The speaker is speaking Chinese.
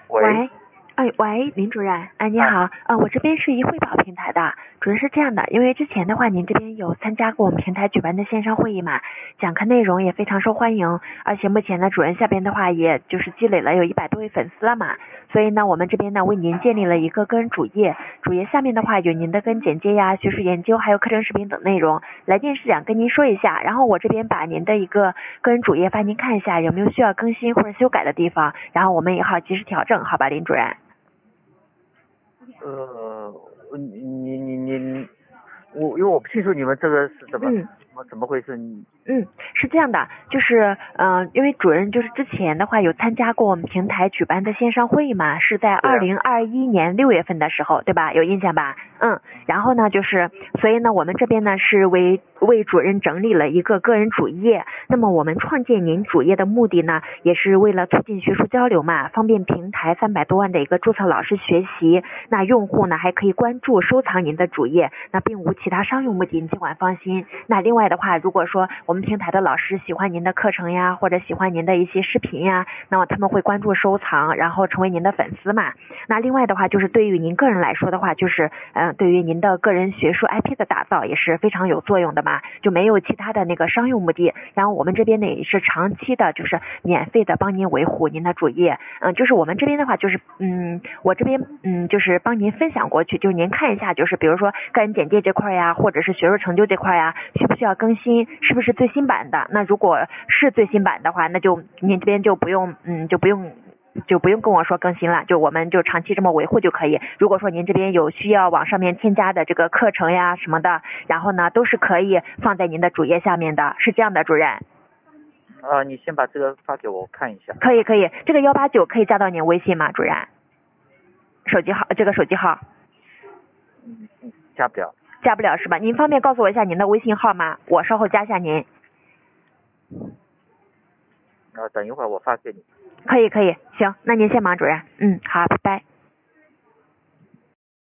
喂， 喂，喂，林主任，你好，我这边是一汇宝平台的，主任是这样的，因为之前的话，您这边有参加过我们平台举办的线上会议嘛，讲课内容也非常受欢迎，而且目前呢，主任下边的话，也就是积累了有100多位粉丝了嘛，所以呢，我们这边呢为您建立了一个个人主页，主页下面的话有您的个人简介呀、学术研究，还有课程视频等内容，来电是想跟您说一下，然后我这边把您的一个个人主页发您看一下，有没有需要更新或者修改的地方，然后我们也好及时调整，好吧，林主任。 因为我不清楚你们这个是怎么回事？ 是这样的，就是因为主任就是之前的话有参加过我们平台举办的线上会议嘛，是在2021年6月份的时候，对吧？有印象吧？然后呢，就是所以呢，我们这边呢是为主任整理了一个个人主页。那么我们创建您主页的目的呢，也是为了促进学术交流嘛，方便平台300多万的一个注册老师学习。那用户呢还可以关注收藏您的主页，那并无其他商用目的，您尽管放心。那另外的话，如果说我们平台的老师喜欢您的课程呀，或者喜欢您的一些视频呀，那么他们会关注收藏，然后成为您的粉丝嘛。那另外的话，就是对于您个人来说的话，就是对于您的个人学术 IP 的打造也是非常有作用的嘛，就没有其他的那个商用目的。然后我们这边呢也是长期的，就是免费的帮您维护您的主页。就是我们这边的话，就是我这边就是帮您分享过去，就是您看一下，就是比如说个人简介这块呀，或者是学术成就这块呀，需不需要更新，是不是最新版的？那如果是最新版的话，那就您这边就不用跟我说更新了，就我们就长期这么维护就可以。如果说您这边有需要往上面添加的这个课程呀什么的，然后呢都是可以放在您的主页下面的，是这样的，主任。 你先把这个发给我看一下。 可以，这个189可以加到您微信吗，主任？这个手机号。 加不了。 加不了是吧？您方便告诉我一下您的微信号吗？我稍后加一下您。 等一会儿我发给你。 可以，行，那您先忙，主任。好，拜拜。